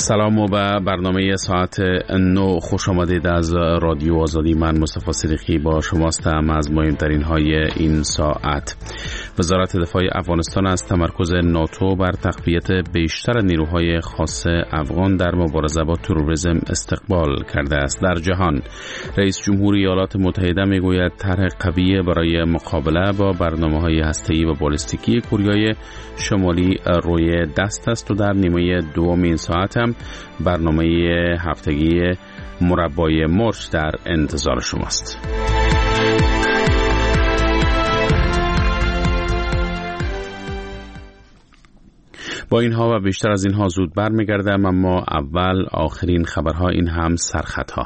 سلام و به برنامه ساعت 9 خوش آمدید از رادیو آزادی. من مصطفی صدیقی با شماستم. از مهمترین های این ساعت: وزارت دفاع افغانستان از تمرکز ناتو بر تقویت بیشتر نیروهای خاص افغان در مبارزه با تروریسم استقبال کرده است. در جهان، رئیس جمهور ایالات متحده میگوید طرح قوی برای مقابله با برنامه‌های هسته‌ای و بالستیکی کره شمالی روی دست است و در نیمه دوم این ساعت هم برنامه هفتگی مربای مرچ در انتظار شماست. با اینها و بیشتر از اینها زود برمیگردم، اما اول آخرین خبرها، این هم سرخطها.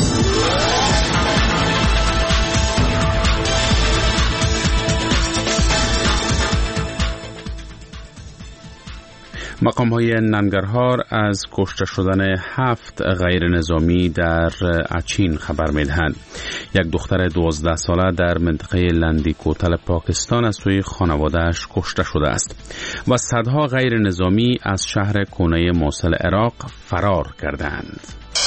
مقام‌های ننگرهار از کشته شدن 7 غیر نظامی در اچین خبر می‌دهند. یک دختر 12 ساله در منطقه لندی کوتل پاکستان از سوی خانواده‌اش کشته شده است و صدها غیر نظامی از شهر کونه موصل عراق فرار کردند.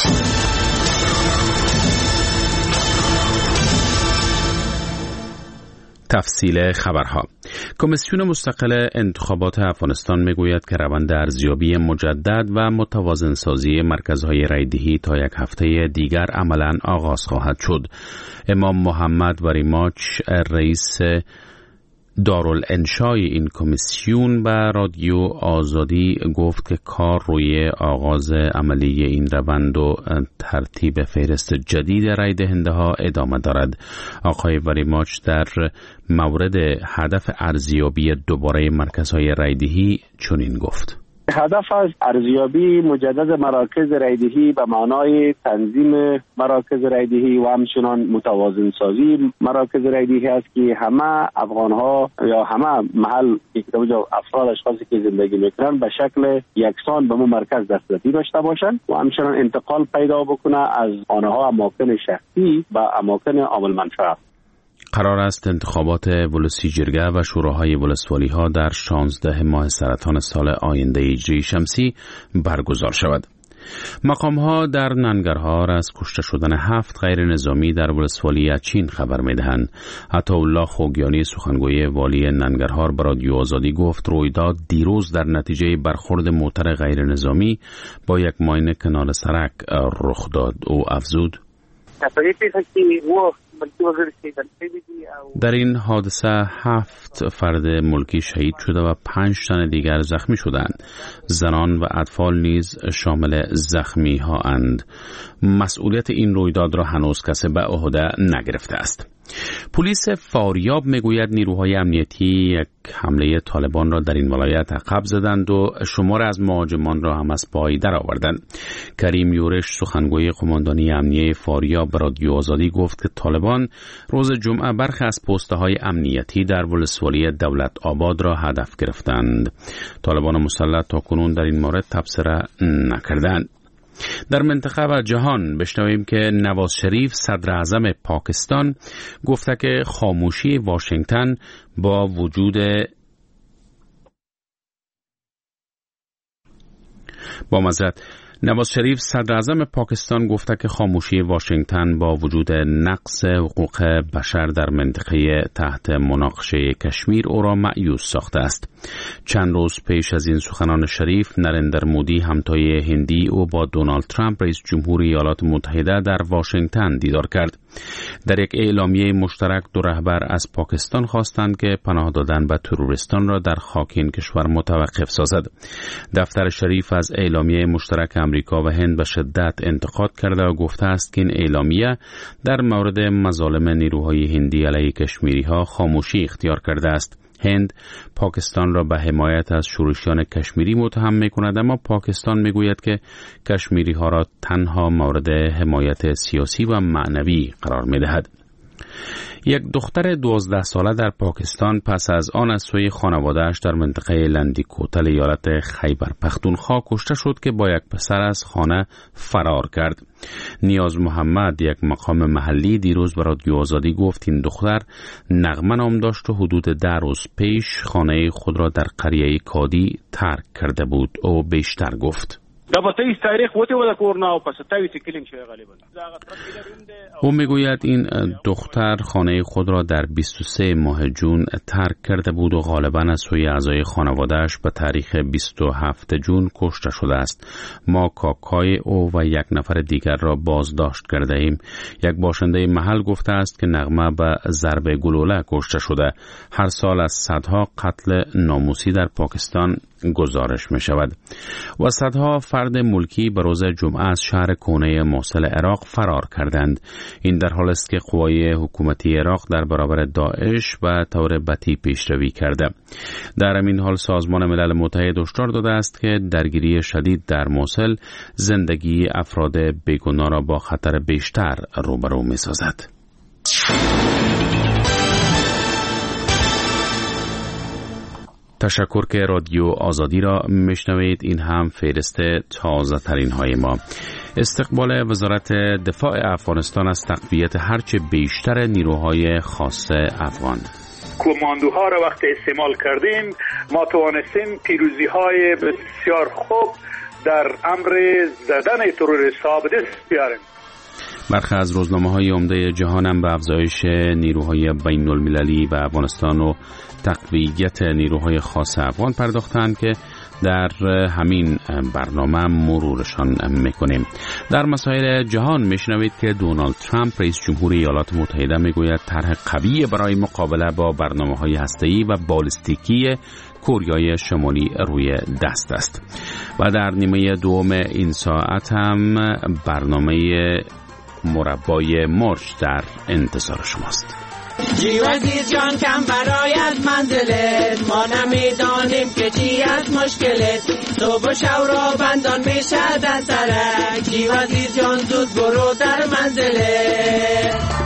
تفصیل خبرها. کمیسیون مستقل انتخابات افغانستان میگوید که روند ارزیابی مجدد و متوازن سازی مرکزهای رایدهی تا یک هفته دیگر عملاً آغاز خواهد شد. امام محمد وریماچ، رئیس دارالانشای این کمیسیون، به رادیو آزادی گفت که کار روی آغاز عملی این روند و ترتیب فهرست جدید رای دهنده ها ادامه دارد. آقای وریماچ در مورد هدف ارزیابی دوباره مرکزهای رایدهی چنین گفت: هدف از ارزیابی مجدد مراکز رایدهی به معنای تنظیم مراکز رایدهی و همچنان متوازن سازی مراکز رایدهی است که همه افغان‌ها یا همه محل افراد اشخاصی که زندگی میکنن به شکل یکسان به مرکز دسترسی داشته باشند و همچنان انتقال پیدا بکنه از آنها اماکن شخصی به اماکن عامل منفعه. قرار است انتخابات ولسی جرگه و شوراهای ولسوالی ها در 16 ماه سرطان سال آینده هجری شمسی برگزار شود. مقام ها در ننگرهار از کشته شدن 7 غیر نظامی در ولسوالی اچین خبر می دهند. عطاالله خوگیانی، سخنگوی والی ننگرهار، به رادیو آزادی گفت رویداد دیروز در نتیجه برخورد موتر غیر نظامی با یک ماین کنار سرک رخ داد. او افزود: در این حادثه 7 فرد ملکی شهید شده و 5 تن دیگر زخمی شدند. زنان و اطفال نیز شامل زخمی ها اند. مسئولیت این رویداد را هنوز کسی به عهده نگرفته است. پلیس فاریاب میگوید نیروهای امنیتی یک حمله طالبان را در این ولایت عقب زدند و شمار از مهاجمان را هم از پای درآوردند. کریم یورش، سخنگوی قماندانی امنیه فاریاب، به رادیو آزادی گفت که طالبان روز جمعه برخی از پست‌های امنیتی در ولسوالی دولت آباد را هدف گرفتند. طالبان مسلح تاکنون در این مورد تبصره نکردند. در منطقه و جهان بشنویم که نواز شریف، صدر اعظم پاکستان، گفته که خاموشی واشنگتن با وجود نواز شریف، صدر اعظم پاکستان، گفته که خاموشی واشنگتن با وجود نقض حقوق بشر در منطقه تحت مناقشه کشمیر او را مایوس ساخته است. چند روز پیش از این سخنان شریف، نریندر مودی، همتای هندی او، با دونالد ترامپ، رئیس جمهور ایالات متحده، در واشنگتن دیدار کرد. در یک اعلامیه مشترک دو رهبر از پاکستان خواستند که پناه دادن به تروریستان را در خاک این کشور متوقف سازد. دفتر شریف از اعلامیه مشترک امریکا و هند به شدت انتقاد کرده و گفته است که این اعلامیه در مورد مظالم نیروهای هندی علیه کشمیری ها خاموشی اختیار کرده است. هند پاکستان را به حمایت از شورشیان کشمیری متهم می‌کند، اما پاکستان می‌گوید که کشمیری ها را تنها مورد حمایت سیاسی و معنوی قرار می‌دهد. یک دختر 12 ساله در پاکستان پس از آن از سوی خانواده‌اش در منطقه لندی کوتل ایالت خیبر پختونخوا کشته شد که با یک پسر از خانه فرار کرد. نیاز محمد، یک مقام محلی، دیروز به رادیو آزادی گفت این دختر نغمه نام داشت و حدود 10 روز پیش خانه خود را در قریه کادی ترک کرده بود. او بیشتر گفت: دا به 23 تاریخ وته ولا کورنا و پس 27 کلینگ شوی غالبا. او میگوید این دختر خانه خود را در 23 ماه جون ترک کرده بود و غالبا از سوی اعضای خانواده‌اش به تاریخ 27 جون کشته شده است. ما کاکای او و یک نفر دیگر را بازداشت کرده ایم. یک باشنده محل گفته است که نغمه به ضرب گلوله کشته شده. هر سال از صدها قتل ناموسی در پاکستان گزارش می شود و صدها فرد ملکی به روز جمعه از شهر کونه موصل عراق فرار کردند. این در حال است که قوای حکومتی عراق در برابر داعش و طور بتی پیشروی کرده. در همین حال سازمان ملل متحد هشدار داده است که درگیری شدید در موصل زندگی افراد بیگناه را با خطر بیشتر روبرو می سازد. تشکر که رادیو آزادی را میشنوید. این هم فهرست تازه ترین های ما. استقبال وزارت دفاع افغانستان از تقویت هرچه بیشتر نیروهای خاص افغان. کماندوها را وقتی استعمال کردیم ما توانستیم پیروزی های بسیار خوب در امر زدن تروریست‌ها به دست بیاریم. برخی از روزنامه‌های عمده جهان هم به افزایش نیروهای بین‌المللی و افغانستان و تقویت نیروهای خاص افغان پرداختند که در همین برنامه مرورشان میکنیم. در مسائل جهان میشنوید که دونالد ترامپ رئیس جمهور ایالات متحده میگوید طرح قوی برای مقابله با برنامه‌های هسته‌ای و بالستیکی کره شمالی روی دست است. و در نیمه دوم این ساعت هم برنامه مربای مرج در انتظار شماست. جیوزی جان کم برایت منزلت، ما نمیدانیم که چی از مشکلت، صبح و شب را بندان میشه در سرک، جیوزی جان زود برو در منزلت.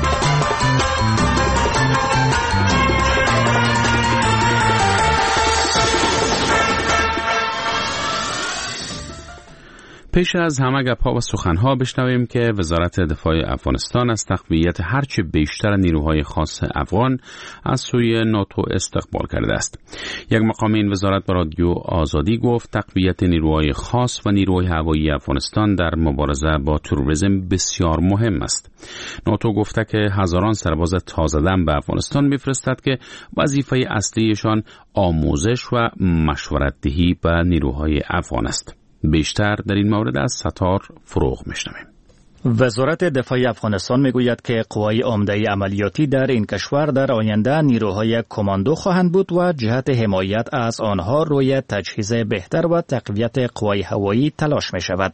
پیش از همه گپ‌ها و سخن‌ها بشنویم که وزارت دفاع افغانستان از تقویت هرچه بیشتر نیروهای خاص افغان از سوی ناتو استقبال کرده است. یک مقام این وزارت به رادیو آزادی گفت تقویت نیروهای خاص و نیروهای هوایی افغانستان در مبارزه با تروریسم بسیار مهم است. ناتو گفته که هزاران سرباز تازه‌دم به افغانستان می‌فرستد که وظیفه اصلیشان آموزش و مشورت‌دهی به نیروهای افغان است. بیشتر در این مورد از ستار فروغ میشنویم. وزارت دفاع افغانستان میگوید که قوای عمده عملیاتی در این کشور در آینده نیروهای کماندو خواهند بود و جهت حمایت از آنها روی تجهیز بهتر و تقویت قوای هوایی تلاش می شود.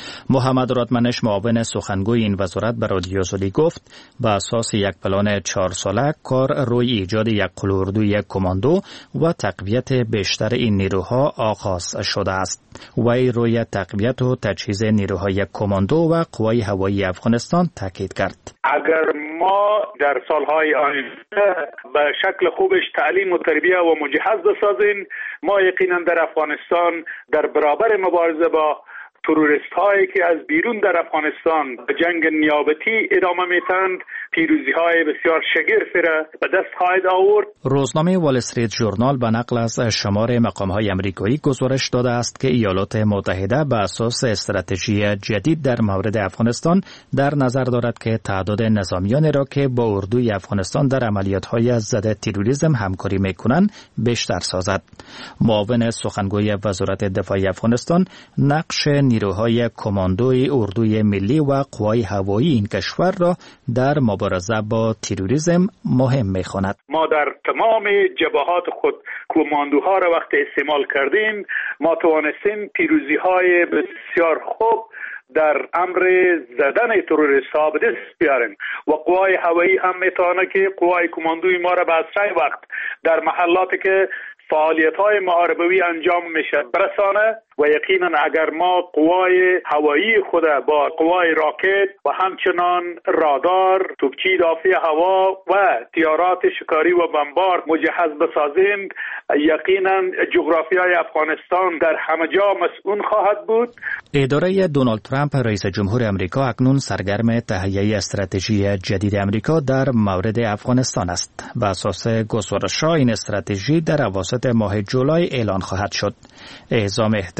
محمد رادمنش معاون سخنگوی این وزارت به رادیو آزادی گفت به اساس یک پلان 4 ساله کار روی ایجاد یک قلوردوی کماندو و تقویت بیشتر این نیروها آغاز شده است. وی روی تقویت و تجهیز نیروهای کماندو و قوای هوایی افغانستان تاکید کرد. اگر ما در سالهای آینده به شکل خوبش تعلیم و تربیت و مجهز بسازیم، ما یقینا در افغانستان در برابر مبارزه با تروریست هایی که از بیرون در افغانستان به جنگ نیابتی ادامه میتند پیروزی های بسیار شگرفی را به دست خواهد آورد. روزنامه وال استریت ژورنال به نقل از شمار مقام های امریکایی گزارش داده است که ایالات متحده به اساس استراتژی جدید در مورد افغانستان در نظر دارد که تعداد نظامیان را که با اردوی افغانستان در عملیات های ضد تروریسم همکاری میکنند بیشتر سازد. معاون سخنگوی وزارت دفاع افغانستان نقش نیروهای کماندوی اردوی ملی و قوای هوایی این کشور را در مبارزه با تروریسم مهم می‌خواند. ما در تمام جبهات خود کماندوها را وقتی استعمال کردیم، ما توانستیم پیروزی‌های بسیار خوب در امر زدن تروریست‌ها به دست بیاریم و قوای هوایی هم میتونه که قوای کماندوی ما را به اسرع وقت در محلاتی که فعالیت‌های محاربوی انجام میشه برسانه و یقینا اگر ما قوای هوایی خود با قوای راکت و همچنان رادار، توپچی دافع هوا و طیارات شکاری و بمبارد مجهز بسازیم، یقینا جغرافیای افغانستان در همه جا مسئول خواهد بود. اداره دونالد ترامپ رئیس جمهور امریکا اکنون سرگرم تهیه استراتژی جدید امریکا در مورد افغانستان است. بر اساس گزارش‌ها این استراتژی در اواسط ماه جولای اعلان خواهد شد. اعزام احتمال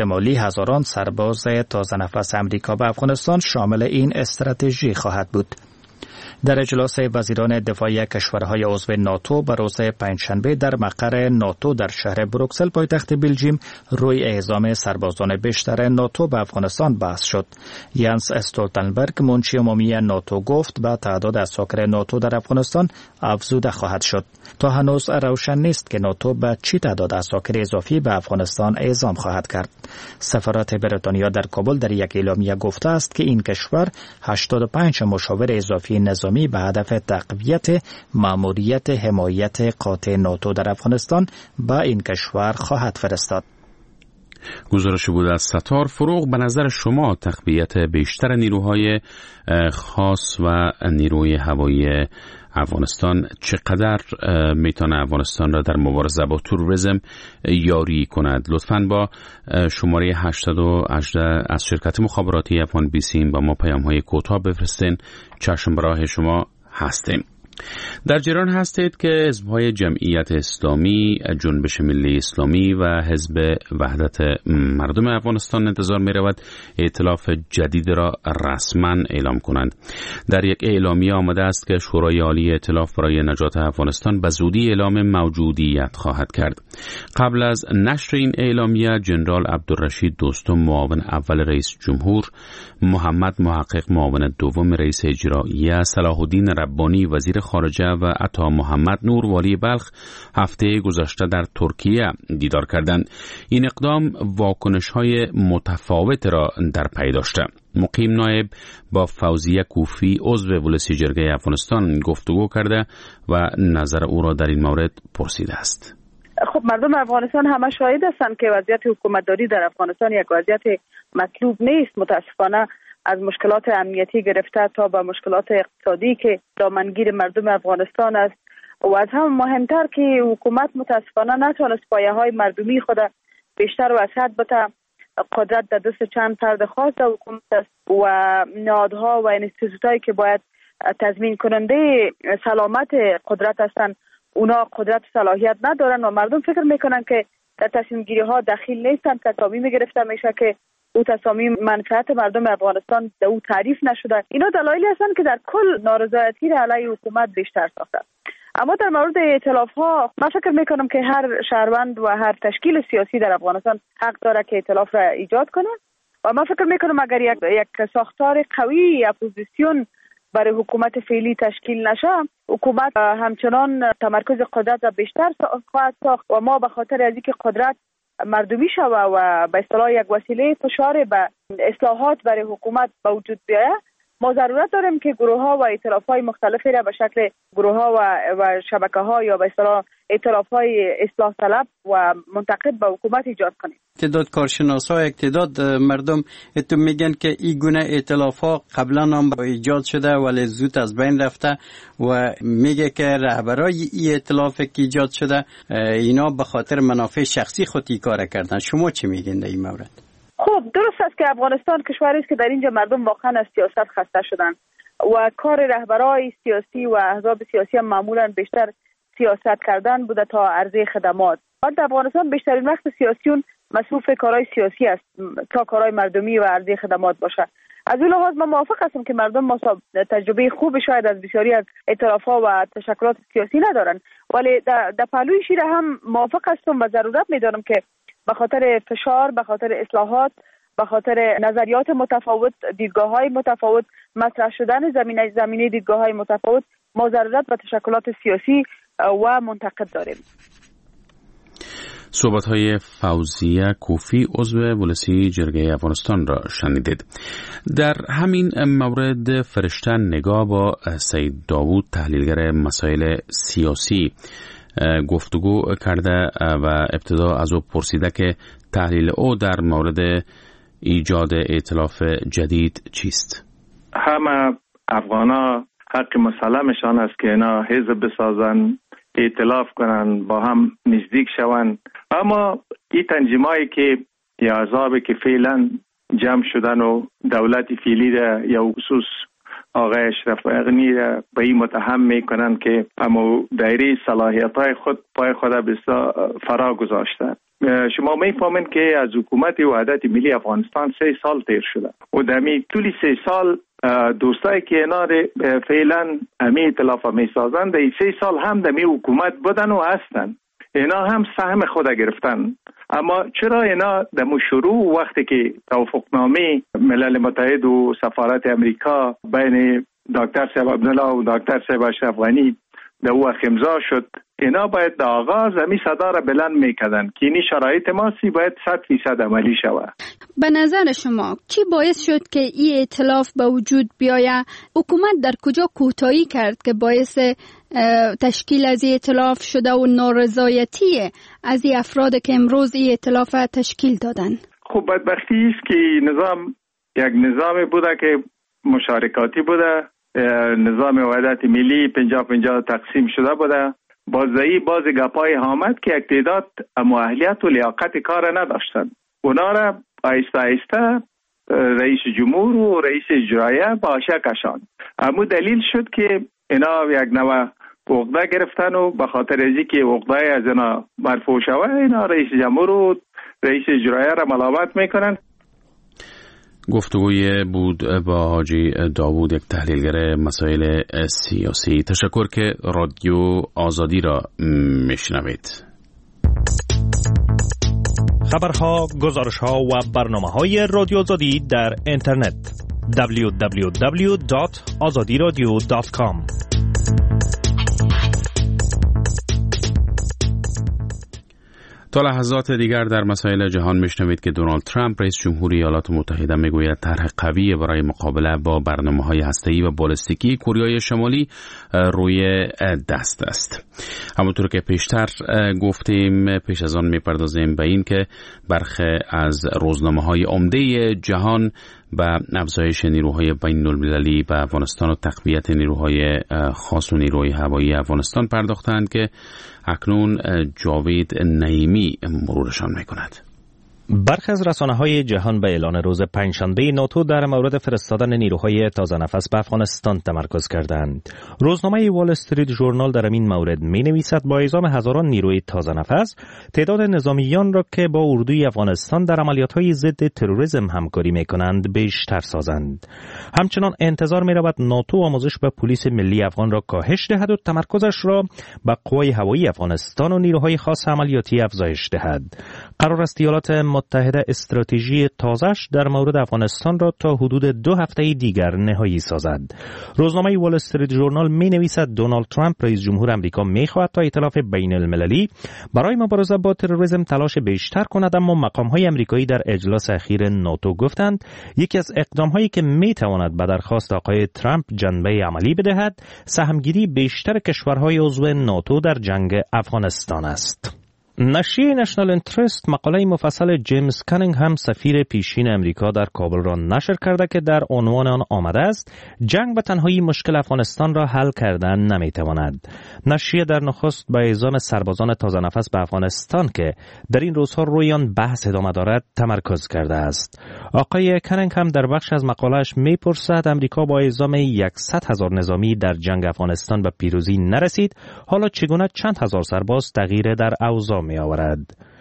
احتمالی هزاران سرباز تازه نفس امریکا به افغانستان شامل این استراتژی خواهد بود. در اجلاس وزیران دفاعی کشورهای عضو ناتو به روز پنجشنبه در مقر ناتو در شهر بروکسل پایتخت بلژیم روی اعزام سربازان بیشتر ناتو به افغانستان بحث شد. یانس استولتنبرگ منشی عمومی ناتو گفت به تعداد اساکر ناتو در افغانستان افزوده خواهد شد. تا هنوز روشن نیست که ناتو به چی تعداد اساکر اضافی به افغانستان اعزام خواهد کرد. سفارت بریتانیا در کابل در یک اعلامیه گفته است که این کشور 85 مشاور اضافی نظامی به هدف تقویت ماموریت حمایت قاطع ناتو در افغانستان به این کشور خواهد فرستاد. گزارش بود از ستار فروغ. به نظر شما تقویت بیشتر نیروهای خاص و نیروی هوایی افغانستان چقدر میتونه افغانستان را در مبارزه با تروریسم یاری کند؟ لطفاً با شماره 818 از شرکت مخابراتی افغان بیسیم با ما پیام‌های کوتاه بفرستین. چشم به راه شما هستیم. در جریان هستید که حزب‌های جمعیت اسلامی، جنبش ملی اسلامی و حزب وحدت مردم افغانستان انتظار می‌رود ائتلاف جدید را رسما اعلام کنند. در یک اعلامیه آمده است که شورای عالی ائتلاف برای نجات افغانستان به زودی اعلام موجودیت خواهد کرد. قبل از نشر این اعلامیه جنرال عبدالرشید دوستم معاون اول رئیس جمهور، محمد محقق معاون دوم رئیس اجرایی، صلاح الدین ربانی وزیر خارجه و عطا محمد نور والی بلخ هفته گذشته در ترکیه دیدار کردند. این اقدام واکنش‌های متفاوت را در پی داشته. مقیم نایب با فوزیه کوفی عضو ولسی جرگه افغانستان گفتگو کرده و نظر او را در این مورد پرسیده است. خب مردم افغانستان همه شاهد هستند که وضعیت حکومتداری در افغانستان یک وضعیت مطلوب نیست. متاسفانه از مشکلات امنیتی گرفته تا به مشکلات اقتصادی که دامنگیر مردم افغانستان است و از هم مهمتر که حکومت متاسفانه نتوانست پایه‌های مردمی خود بیشتر وسعت بده. قدرت در دست چند فرد خاص حکومت است و نهادها و انستیتوتایی که باید تضمین کننده سلامت قدرت هستند اونا قدرت صلاحیت ندارن و مردم فکر میکنن که در تصمیم گیری ها دخیل نیستن. تصامیم گرفته میشه که او تصامیم منفعت مردم افغانستان در او تعریف نشده. اینا دلایلی هستند که در کل نارضایتی را علیه حکومت بیشتر ساخته. اما در مورد ائتلاف ها من فکر میکنم که هر شهروند و هر تشکیل سیاسی در افغانستان حق داره که ائتلاف را ایجاد کنه و من فکر میکنم اگر یک ساختار قوی اپوزیسیون برای حکومت فعلی تشکیل نشه، حکومت همچنان تمرکز قدرت را بیشتر خواهد ساخت و ما به خاطر از اینکه قدرت مردمی شوه و به اصطلاح یک وسیله فشار به اصلاحات برای حکومت به وجود بیاید، ما ضرورت داریم که گروه ها و ائتلاف های مختلفی را به شکل گروه ها و شبکه ها یا به اصطلاح ائتلاف های اصلاح طلب و منتقد به حکومت ایجاد کنیم. تعداد کارشناسا، تعداد مردم اتو میگن که این گونه ائتلاف ها قبلا هم ایجاد شده ولی زود از بین رفته و میگه که رهبرای این ائتلاف که ایجاد شده اینا به خاطر منافع شخصی خود این کار کردن. شما چی میگین در این مورد؟ خب درست است که افغانستان کشوری است که در اینجا مردم واقعا از سیاست خسته شدن و کار رهبرای سیاسی و احزاب سیاسی هم معمولا بیشتر سیاست کردن بوده تا عرضه خدمات. در افغانستان بیشترین وقت سیاسیون مصروف کارهای سیاسی است تا کارهای مردمی و عرضه خدمات باشه. از این لحاظ من موافق هستم که مردم تجربه خوب شاید از بسیاری از ائتلاف‌ها و تشکلات سیاسی ندارن، ولی در پهلوی شیر هم موافق هستم و ضرورت می‌دارم که به خاطر فشار، به خاطر اصلاحات، به خاطر نظریات متفاوت، دیدگاه‌های متفاوت، مطرح شدن زمینه دیدگاه‌های متفاوت، ما ضرورت به تشکلات سیاسی و منتقد داریم. صحبت‌های فوزیه کوفی عضو ولسی جرگه افغانستان را شنیدید. در همین مورد فرشته نگاه با سید داوود تحلیلگر مسائل سیاسی گفتگو کرده و ابتدا از او پرسیده که تحلیل او در مورد ایجاد ائتلاف جدید چیست؟ همه افغانا حق مسلمشان است که اینا حزب بسازن، ائتلاف کنن، با هم نزدیک شون، اما این تنظیمایی که یا احزابی که فعلا جمع شدن و دولت فعلی را یا خصوص آقای اشرف غنی به این متهم میکنن که اما دایره صلاحیت‌های خود پای خود فرا گذاشته. شما میفهمین که از حکومت وحدت ملی افغانستان 3 سال تیر شده و در طول 3 سال دوستایی که اینا فعلا امی ائتلاف میسازن در 3 سال هم در حکومت بودن و هستن، اینا هم سهم خود گرفتن. اما چرا اینا در شروع وقتی که توافقنامه ملل متحد و سفارت امریکا بین دکتر صاحب عبدالله و دکتر صاحب اشرف غنی در وقت امضا شد، اینا باید در آغاز امی صدا را بلند میکردن که اینی شرایط ماسی باید 100% عملی شود. به نظر شما چی باعث شد که این ائتلاف به وجود بیاید؟ حکومت در کجا کوتاهی کرد که باعث تشکیل از این ائتلاف شده و نارضایتی از این افراد که امروز این ائتلاف تشکیل دادن؟ خب بدبختی است که نظام یک نظام بوده که مشارکاتی بوده، نظام وحدت ملی 50-50 تقسیم شده بوده. باز گپای آمد که یک تعداد مؤهلیت و لیاقت کار نداشتن، اونا را آیسته آیسته رئیس جمهور و رئیس اجرایه با آشه کشان. اما دلیل شد که اینا یک نوع عقده گرفتن و به خاطر ازی که عقده از اینا مرفوع شوه، اینا رئیس جمهور و رئیس اجرایه را ملاقات میکنن. گفتگوی بود با حاجی داوود، یک تحلیلگر مسائل سیاسی. تشکر که رادیو آزادی را میشنوید. خبرها، گزارشها و برنامه‌های رادیو آزادی در اینترنت www.azadiradio.com. تا لحظات دیگر در مسائل جهان میشنوید که دونالد ترامپ رئیس جمهور ایالات متحده میگوید طرح قوی برای مقابله با برنامه‌های هسته‌ای و بالستیکی کره شمالی روی دست است. همونطور که پیشتر گفتیم، پیش از آن میپردازیم به این که برخی از روزنامه‌های عمده جهان و افزایش نیروهای بین‌المللی به افغانستان و تقویت نیروهای خاص و نیروی هوایی افغانستان پرداختند که اکنون جاوید نعیمی مرورشان می‌کند. برخی از رسانه‌های جهان به اعلان روز پنجشنبه ناتو در مورد فرستادن نیروهای تازه نفس به افغانستان تمرکز کردند. روزنامه وال استریت ژورنال در این مورد می‌نویسد با اعزام هزاران نیروی تازه نفس، تعداد نظامیان را که با اردوی افغانستان در عملیات‌های ضد تروریسم همکاری می‌کنند بیشتر سازند. همچنان انتظار می‌رود ناتو آموزش به پلیس ملی افغان را کاهش دهد و تمرکزش را به قوای هوایی افغانستان و نیروهای خاص عملیاتی افزایش دهد. قرار است ایالات متحده استراتژی تازه‌اش در مورد افغانستان را تا حدود 2 هفته دیگر نهایی سازد. روزنامه وال استریت ژورنال می‌نویسد دونالد ترامپ رئیس جمهور آمریکا می‌خواهد تا ائتلاف بین‌المللی برای مبارزه با تروریسم تلاش بیشتر کند، اما مقام‌های آمریکایی در اجلاس اخیر ناتو گفتند یکی از اقدام‌هایی که می‌تواند به درخواست آقای ترامپ جنبه عملی بدهد سهمگیری بیشتر کشورهای عضو ناتو در جنگ افغانستان است. نشریه نشنال اینترست مقاله مفصل جیمز کانینگهم سفیر پیشین امریکا در کابل را نشر کرده که در عنوان آن آمده است جنگ به تنهایی مشکل افغانستان را حل کردن نمیتواند. نشریه در نخست به اعزام سربازان تازه نفس به افغانستان که در این روزها روی آن بحث ادامه دارد تمرکز کرده است. آقای کانینگهم در بخش از مقاله‌اش میپرسد امریکا با اعزام 100,000 نظامی در جنگ افغانستان به پیروزی نرسید، حالا چگونه چند هزار سرباز تغییر در اوضاع می آورد.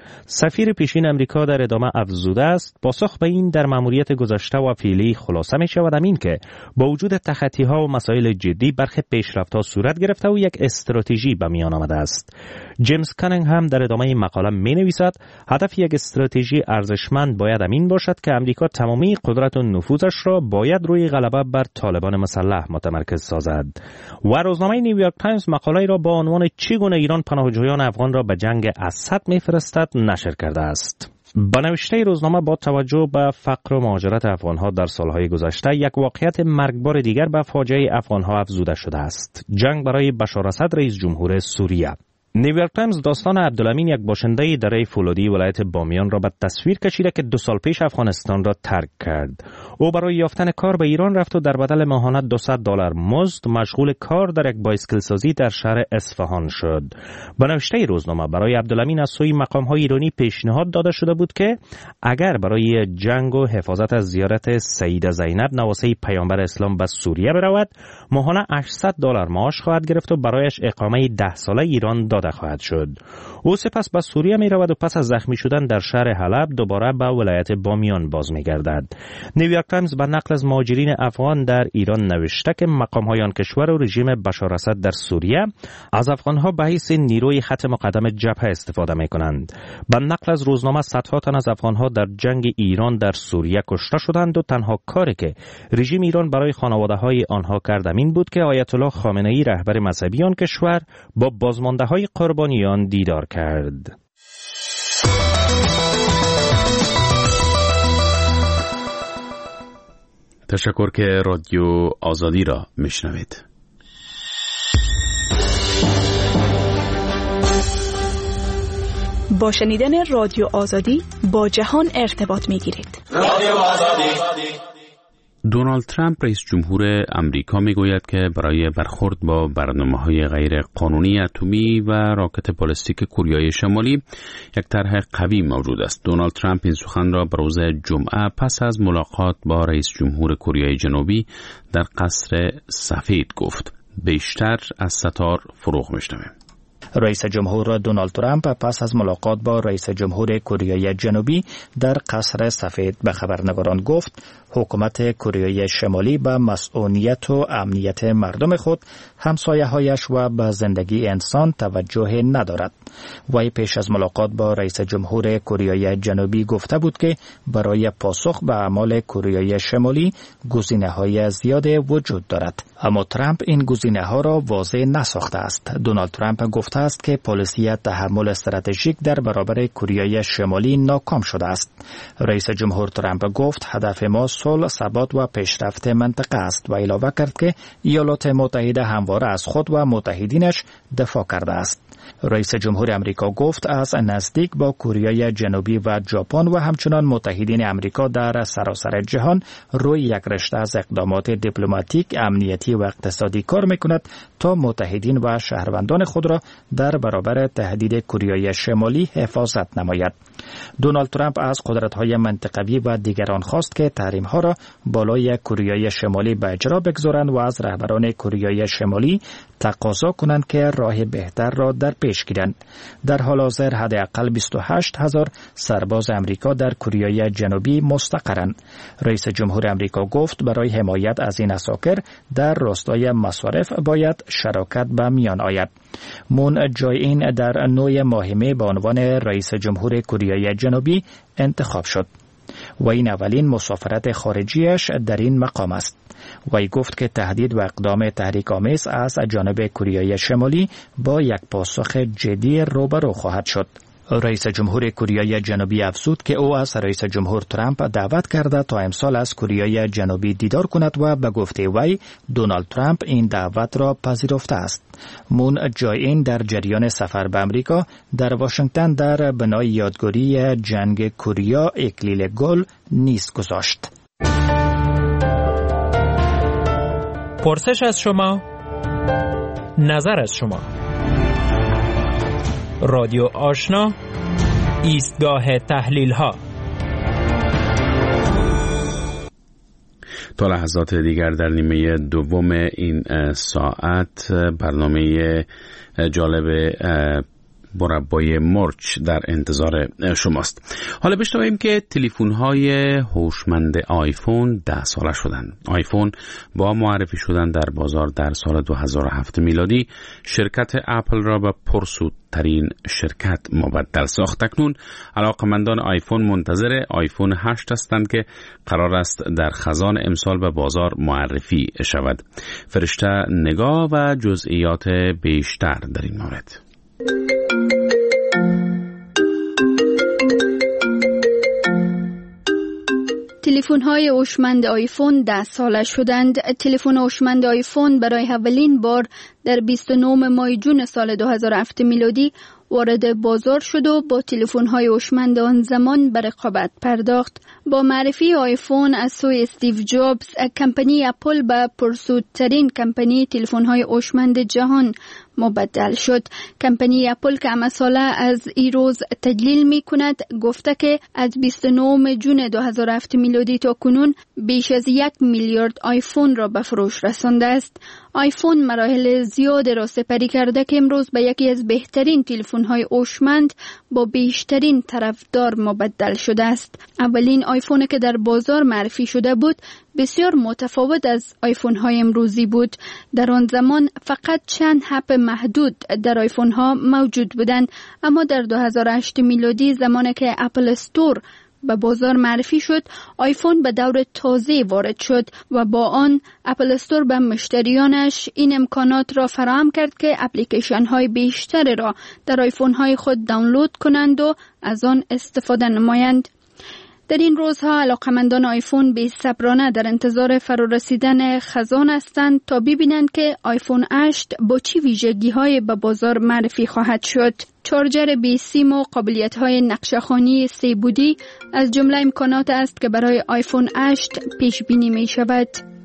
سفیر پیشین امریکا در ادامه افزوده است پاسخ به این در مأموریت گذشته و فعلی خلاصه می شود این که با وجود تخطی ها و مسائل جدی برخی پیشرفت‌ها صورت گرفته و یک استراتژی به میان آمده است. جیمز کانینگهم در ادامه این مقاله می نویسد هدف یک استراتژی ارزشمند باید این باشد که امریکا تمامی قدرت و نفوذش را باید روی غلبه بر طالبان مسلح متمرکز سازد. و روزنامه نیویورک تایمز مقاله را با عنوان چگونه ایران پناهجویان افغان را به جنگ اسد می‌فرستد نشر کرده است. با نوشته روزنامه با توجه به فقر و مهاجرت افغانها در سالهای گذشته یک واقعیت مرگبار دیگر به فاجعه افغانها افزوده شده است. جنگ برای بشار اسد رئیس جمهور سوریه. نیویورک تایمز داستان عبدالامین، یک باشنده دره فولادی ولایت بامیان را به تصویر کشیده که 2 سال پیش افغانستان را ترک کرد. او برای یافتن کار به ایران رفت و در بدل ماهانه $200 مزد مشغول کار در یک بایسکل سازی در شهر اصفهان شد. به نوشته روزنامه برای عبدالامین از سوی مقام‌های ایرانی پیشنهاد داده شده بود که اگر برای جنگ و حفاظت از زیارت سیده زینب نواسه پیامبر اسلام به سوریه برود، ماهانه $800 معاش خواهد گرفت و برایش اقامه 10 ساله ایران داده خواهد شد. او سپس به سوریه می رود و پس از زخمی شدن در شهر حلب دوباره به ولایت بامیان باز می گردد. نیویورک تایمز به نقل از مهاجرین افغان در ایران نوشته که مقام‌های آن کشور و رژیم بشار اسد در سوریه از افغان‌ها به حیث نیروی خط مقدم جبهه استفاده می کنند. به نقل از روزنامه صدها تن از افغان‌ها در جنگ ایران در سوریه کشته شدند و تنها کاری که رژیم ایران برای خانواده‌های آنها کرد این بود که آیت الله خامنه‌ای رهبر مذهبی آن کشور با بازمانده‌های قربانیان دیدار کرد. تشکر که رادیو آزادی را میشنوید. با شنیدن رادیو آزادی با جهان ارتباط میگیرید. رادیو آزادی. دونالد ترامپ رئیس جمهور امریکا میگوید که برای برخورد با برنامه‌های غیر قانونی اتمی و راکت بالستیک کوریای شمالی یک طرح قوی موجود است. دونالد ترامپ این سخن را به روز جمعه پس از ملاقات با رئیس جمهور کوریای جنوبی در قصر سفید گفت. بیشتر از ستار فروغ میشنویم. رئیس جمهور دونالد ترامپ پس از ملاقات با رئیس جمهور کوریای جنوبی در قصر سفید به خبرنگاران گفت حکومت کوریای شمالی به مسئولیت و امنیت مردم خود، همسایه‌هایش و به زندگی انسان توجه ندارد. وی پیش از ملاقات با رئیس جمهور کوریای جنوبی گفته بود که برای پاسخ به اعمال کوریای شمالی گزینه‌های زیاد وجود دارد، اما ترامپ این گزینه‌ها را واضح نساخته است. دونالد ترامپ گفته است که پالیسی تحمل استراتژیک در برابر کوریای شمالی ناکام شده است. رئیس جمهور ترامپ گفت هدف ما صلح، ثبات و پیشرفت منطقه است و اضافه کرد که ایالات متحده همواره از خود و متحدینش دفاع کرده است. رئیس جمهور امریکا گفت از نزدیک با کوریای جنوبی و ژاپن و همچنان متحدین امریکا در سراسر جهان روی یک رشته از اقدامات دیپلماتیک، امنیتی و اقتصادی کار میکند تا متحدین و شهروندان خود را در برابر تهدید کوریای شمالی حفاظت نماید. دونالد ترامپ از قدرت‌های منطقوی و دیگران خواست که تحریم‌ها را بالای کوریای شمالی به اجرا بگذارند و از رهبران کوریای شمالی تقاضا کنند که راه بهتر را در پیش گیرند. در حال حاضر حداقل 28,000 سرباز امریکا در کوریای جنوبی مستقرند. رئیس جمهور امریکا گفت برای حمایت از این اساکر در راستای مصارف باید شراکت به میان آید. مون جای-این در نوع ماهمه به عنوان رئیس جمهور کوریای جنوبی انتخاب شد و این اولین مسافرت خارجیش در این مقام است. وی گفت که تهدید و اقدام تحریک‌آمیز از جانب کوریای شمالی با یک پاسخ جدی روبرو خواهد شد. رئیس جمهور کوریای جنوبی افزود که او از رئیس جمهور ترامپ دعوت کرده تا امسال از کوریای جنوبی دیدار کند و به گفته وی دونالد ترامپ این دعوت را پذیرفته است. مون جای-این در جریان سفر به امریکا در واشنگتن در بنای یادگاری جنگ کوریا اکلیل گل نیز گذاشت. پرسش از شما، نظر از شما. رادیو آشنا، ایستگاه تحلیل ها. تا لحظات دیگر در نیمه دوم این ساعت برنامه جالب مربای مرچ در انتظار شماست. حالا بشنویم که تلفن‌های هوشمند آیفون 10 ساله شدند. آیفون با معرفی شدن در بازار در سال 2007 میلادی شرکت اپل را به پرسودترین شرکت مبدل ساخت. اکنون علاقمندان آیفون منتظر آیفون 8 هستند که قرار است در خزان امسال به بازار معرفی شود. فرشته نگاه و جزئیات بیشتر در این مورد. تلفن‌های هوشمند آیفون 10 ساله شدند. تلفن هوشمند آیفون برای اولین بار در 29 ماه جون سال 2007 میلادی وارد بازار شد و با تلفن‌های هوشمند آن زمان به رقابت پرداخت. با معرفی آیفون از سوی استیو جابز، کمپانی اپل به پرسودترین کمپانی تلفن‌های هوشمند جهان مبدل شد. کمپانی اپل که امساله از این روز تجلیل می کند گفته که از 29 جون 2007 میلادی تا کنون بیش از 1 میلیارد آیفون را به فروش رسانده است. آیفون مراحل زیاد را سپری کرده که امروز به یکی از بهترین تلفن‌های هوشمند با بیشترین طرفدار مبدل شده است. اولین آیفون که در بازار معرفی شده بود بسیار متفاوت از آیفون‌های امروزی بود. در آن زمان فقط چند اپ محدود در آیفون‌ها موجود بودند، اما در 2008 میلادی زمانی که اپل استور به بازار معرفی شد، آیفون به دور تازه وارد شد و با آن اپل استور به مشتریانش این امکانات را فراهم کرد که اپلیکیشن های بیشتر را در آیفون های خود دانلود کنند و از آن استفاده نمایند. در این روزها علاقمندان آیفون بی‌صبرانه در انتظار فرارسیدن خزان هستند تا ببینند که آیفون 8 با چه ویژگی‌های به بازار معرفی خواهد شد. چارجر بی سیم و قابلیت‌های نقشه‌خوانی 3 بعدی از جمله امکانات است که برای آیفون 8 پیش بینی می شود.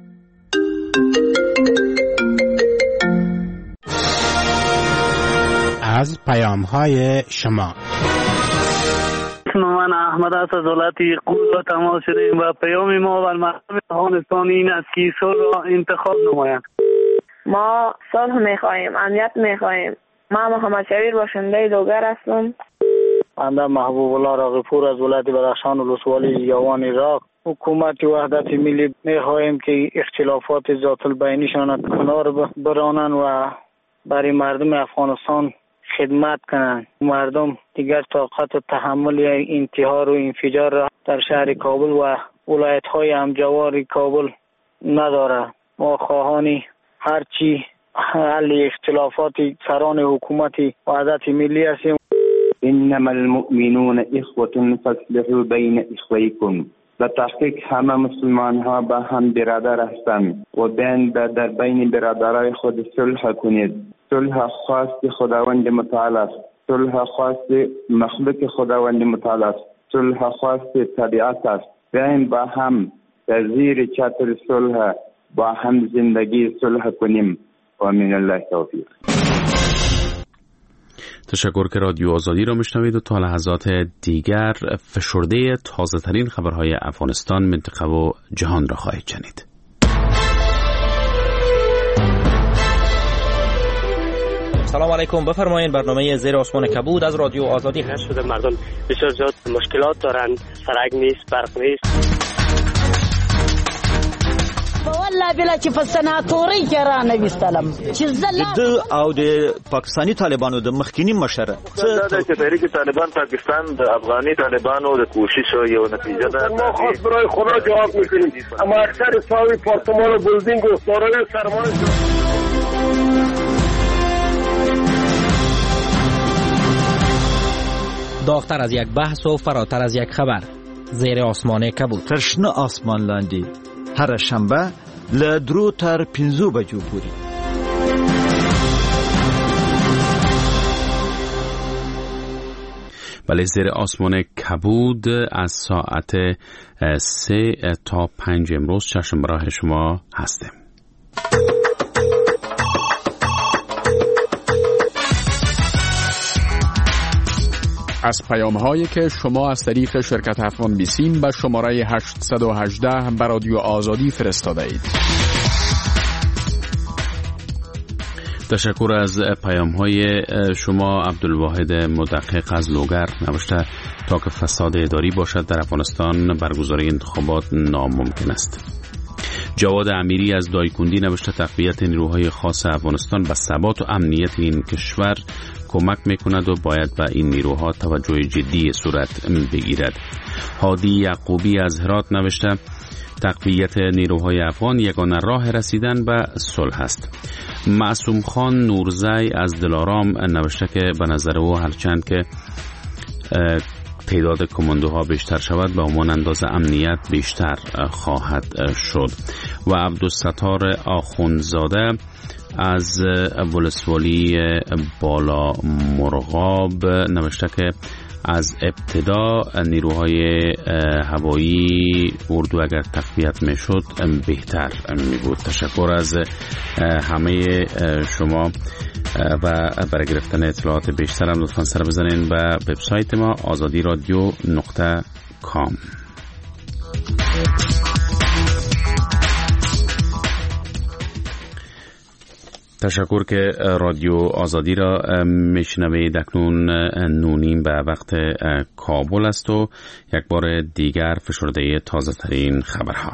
از پیام‌های شما. من احمد است از ولایت قوز و تماس شدیم و پیام ما و مردم افغانستان این است که صلح را انتخاب نمایند. ما صلح می‌خواهیم، امنیت می‌خواهیم. من محمد شبیر باشنده دوگر هستم. من محبوب الله راغپور از ولایت بدخشان ولسوالی یاوان عراق. حکومت وحدت ملی می‌خواهیم که اختلافات ذات البینیشان کنار برانند و برای مردم افغانستان خدمت کنند. مردم دیگر طاقت و تحمل انتحار و انفجار را در شهر کابل و ولایت‌های همجوار کابل ندارد. ما خواهان هرچی حل اختلافات سران حکومت وحدت ملی هستیم. انما المؤمنون اخوة فاصلحوا بین اخویکم. به تحقیق همه مسلمان ها با هم برادر هستند و در بین برادرای خود صلح کنید. صلح خواست خداوند متعال است. صلح خواست مخلوق خداوند متعال است. صلح خواست طبیعت است. بیایم با هم در زیر چتر صلح با هم زندگی صلح کنیم. و من الله توفیق. تشکر که رادیو آزادی را میشنوید و تا لحظات دیگر فشرده تازه ترین خبرهای افغانستان، منطقه و جهان را خواهید شنید. سلام علیکم، بفرمایید. برنامه زیر آسمان کبود از رادیو آزادی هست. شده مردم بسیار زیاد مشکلات دارند، سرک نیست، برق نیست. والله بلا چې په سناتوري کې را نوستلم چې د او د پاکستانی طالبانو د مخکینی مشر دا چې تحریک طالبان پاکستان د افغاني طالبانو د کوششو یو نتیجه ده. ما خاص برای خدا جواب میکنیم، اما اکثر ساوی پارتمان و بلدینگ و دارای سرمایه داغتر از یک بحث و فراتر از یک خبر، زیر آسمان کبود. ترشنه آسمان لاندی هر شنبه له 3 تر 5 بجو پورې. بله، زیر آسمان کبود از ساعت 3 تا 5 امروز چشم راه شما هستیم. از پیام‌هایی که شما از طریق شرکت افغان بیسیم به شماره 818 به رادیو آزادی فرستاده اید. تشکر از پیام‌های شما. عبدالواحد مدقق از لوگر نوشته تا که فساد اداری باشد در افغانستان برگزاری انتخابات ناممکن است. جواد امیری از دایکندی نوشته تقویت نیروهای خاص افغانستان به ثبات و امنیت این کشور کمک میکند و باید به این نیروها توجه جدی صورت بگیرد. هادی یعقوبی از هرات نوشته تقویت نیروهای افغان یگانه راه رسیدن به صلح است. معصوم خان نورزی از دلارام نوشته که به نظر او هرچند که تعداد کماندوها بیشتر شود به همان اندازه امنیت بیشتر خواهد شد. و عبدالستار آخوندزاده از ولسوالی بالا مرغاب نوشته که از ابتدا نیروهای هوایی اردو اگر تقویت میشد بهتر می بود. تشکر از همه شما و برای گرفتن اطلاعات بیشتر هم لطفا سر بزنین به وبسایت ما azadiradio.com. تشکر که رادیو آزادی را میشنوید. اکنون 9:30 به وقت کابل است و یک بار دیگر فشرده تازه ترین خبرها.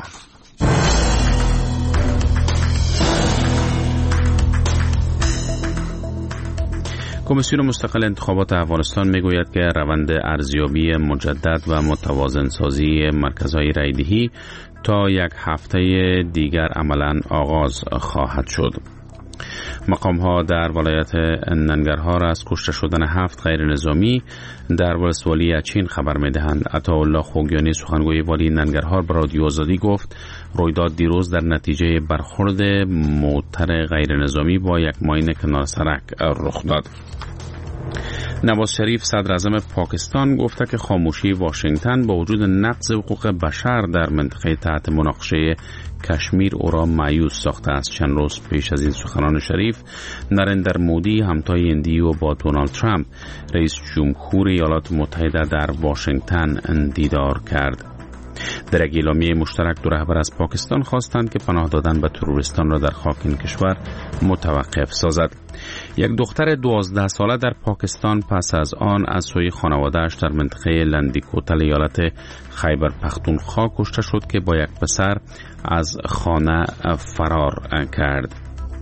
کمیسیون مستقل انتخابات افغانستان میگوید که روند ارزیابی مجدد و متوازن سازی مرکزهای رایدهی تا یک هفته دیگر عملاً آغاز خواهد شد. مقام‌ها در ولایت ننگرهار از کشته شدن 7 غیر نظامی در ولسوالی اچین خبر می‌دهند. عطاالله خوگیانی سخنگوی والی ننگرهار به رادیو آزادی گفت رویداد دیروز در نتیجه برخورد موتر غیر نظامی با یک ماین کنار سرک رخ داد. نواز شریف صدر اعظم پاکستان گفته که خاموشی واشنگتن با وجود نقض حقوق بشر در منطقه تحت مناقشه کشمیر او را مایوس ساخته است. چند روز پیش از این سخنان شریف نریندر مودی همتای هندی با دونالد ترامپ رئیس جمهور ایالات متحده در واشنگتن دیدار کرد. در یک اعلامیه مشترک دو رهبر از پاکستان خواستند که پناه دادن به تروریستان را در خاک این کشور متوقف سازد. یک دختر 12 ساله در پاکستان پس از آن از سوی خانواده‌اش در منطقه لندیکوتل ایالت خیبر پختونخوا کشته شد که با یک پسر از خانه فرار کرد.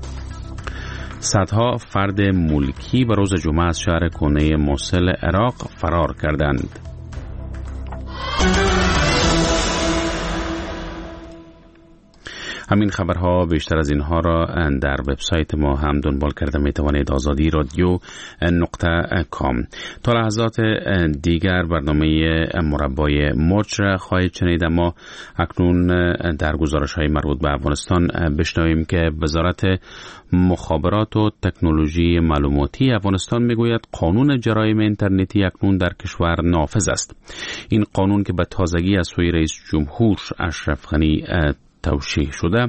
صدها فرد ملکی به روز جمعه از شهر کونه موصل عراق فرار کردند. همین خبرها بیشتر از اینها را در وبسایت ما هم دنبال کرده می توانید azadi.radio.com. تا لحظات دیگر برنامه مربای مرج را خواهید شنید، اما اکنون در گزارش های مربوط به افغانستان بشنویم که وزارت مخابرات و تکنولوژی معلوماتی افغانستان میگوید قانون جرایم اینترنتی اکنون در کشور نافذ است. این قانون که به تازگی از سوی رئیس جمهور اشرف غنی توشیح شده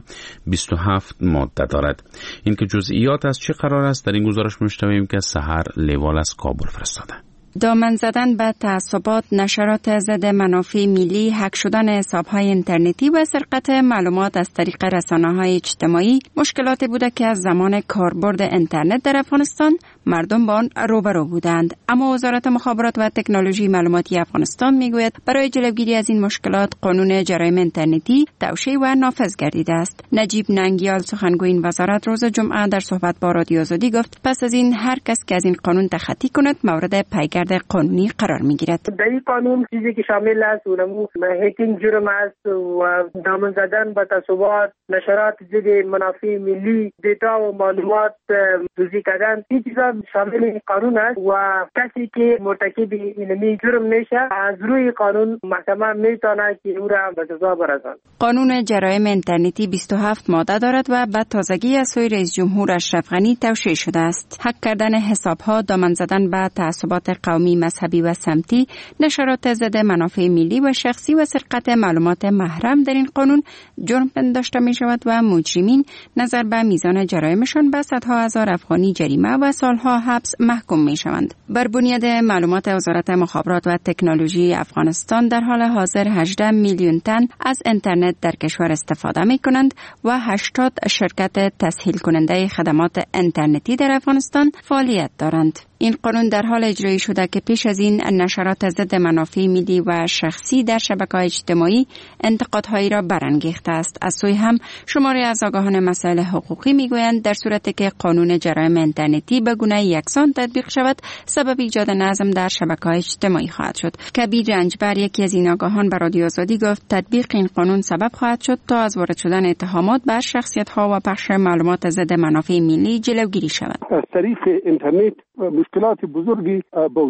27 ماده دارد. این که جزئیات از چه قرار است در این گزارش میشنویم که سحر لیوال از کابل فرستاده. دامن زدن به تعصبات، نشرات ضد منافع ملی، هک شدن حساب‌های اینترنتی و سرقت معلومات از طریق رسانه‌های اجتماعی مشکلاتی بوده که از زمان کاربرد اینترنت در افغانستان مردم با آن روبرو بودند. اما وزارت مخابرات و تکنولوژی معلوماتی افغانستان میگوید برای جلوگیری از این مشکلات قانون جرایم اینترنتی توشیح و نافذ گردیده است. نجیب ننگیال سخنگوی این وزارت روز جمعه در صحبت با رادیو آزادی گفت پس از این هر کس که از این قانون تخطی کند مورد پیگرد قانونی قرار میگیرد. در این قانون چیزی که شامل است اونمو هکینگ جرم است و دامن زدن به تعصبات، نشرات ضد منافع ملی، دیتا و معلومات دزدی کردن، این چیزا شامل این قانون است و کسی که مرتکب این جرم میشه از روی قانون محکمه میتونه که او را به جزا برساند. قانون جرایم اینترنتی 27 ماده دارد و به تازگی از سوی رئیس جمهور اشرف غنی توشیح شده است. هک کردن حساب‌ها، دامن زدن به تعصبات قومی، مذهبی و سمتی، نشرات ضد منافع ملی و شخصی و سرقت معلومات محرم در این قانون جرم پنداشته می شود و مجرمین نظر به میزان جرایمشان به صدها هزار افغانی جریمه و سالها حبس محکوم می شوند. بر بنیاد معلومات وزارت مخابرات و تکنولوژی افغانستان در حال حاضر 18 میلیون تن از اینترنت در کشور استفاده می کنند و 80 شرکت تسهیل کننده خدمات اینترنتی در افغانستان فعالیت دارند. این قانون در حال اجرایی شده که پیش از این نشرات ضد منافع ملی و شخصی در شبکه‌های اجتماعی انتقادهایی را برانگیخته است. از سوی هم شماری از آگاهان مسائل حقوقی میگویند در صورتی که قانون جرایم اینترنتی به گونه یکسان تطبیق شود سبب ایجاد نظم در شبکه‌های اجتماعی خواهد شد. کبیر رنجبر یکی از این آگاهان به رادیو آزادی گفت تطبیق این قانون سبب خواهد شد تا از وارد شدن اتهامات بر شخصیت‌ها و پخش معلومات ضد منافع ملی جلوگیری شود. از طریق اینترنت مشکلات بزرگی به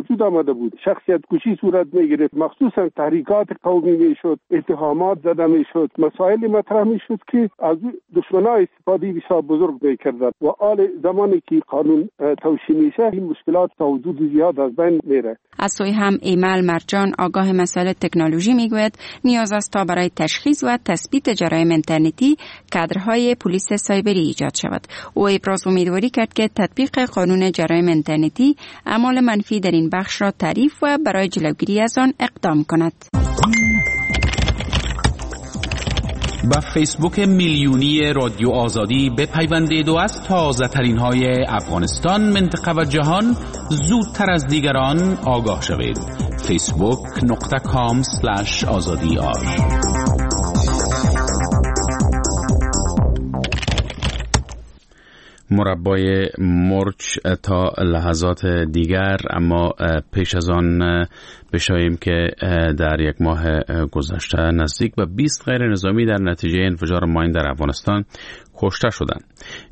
وجود آمده بود. شخصیت کشی صورت میگرفت، مخصوصا تحریکات قومی میشد، اتهامات زده میشد، مسائل مطرح میشد که از دشمنای استفاده بسیار بزرگ میکردند و آل زمانی که قانون توشیح میشه این مشکلات تا حدود زیاد از بین میره. از سوی هم ایمل مرجان آگاه مسائل تکنولوژی میگوید نیاز است تا برای تشخیص و تثبیت جرایم اینترنتی کادرهای پلیس سایبری ایجاد شود. او ابراز امیدواری کرد که تطبیق قانون جرایم اینترنتی اعمال منفی در این بخش را تعریف و برای جلوگیری از آن اقدام کند. با فیسبوک میلیونی رادیو آزادی بپیوندید و از تازه ترین های افغانستان، منطقه و جهان زودتر از دیگران آگاه شوید. facebook.com/azadi.ar مربای مرچ تا لحظات دیگر. اما پیش از آن بشاییم که در یک ماه گذشته نزدیک به 20 غیر نظامی در نتیجه انفجار ماین در افغانستان کشته شدند.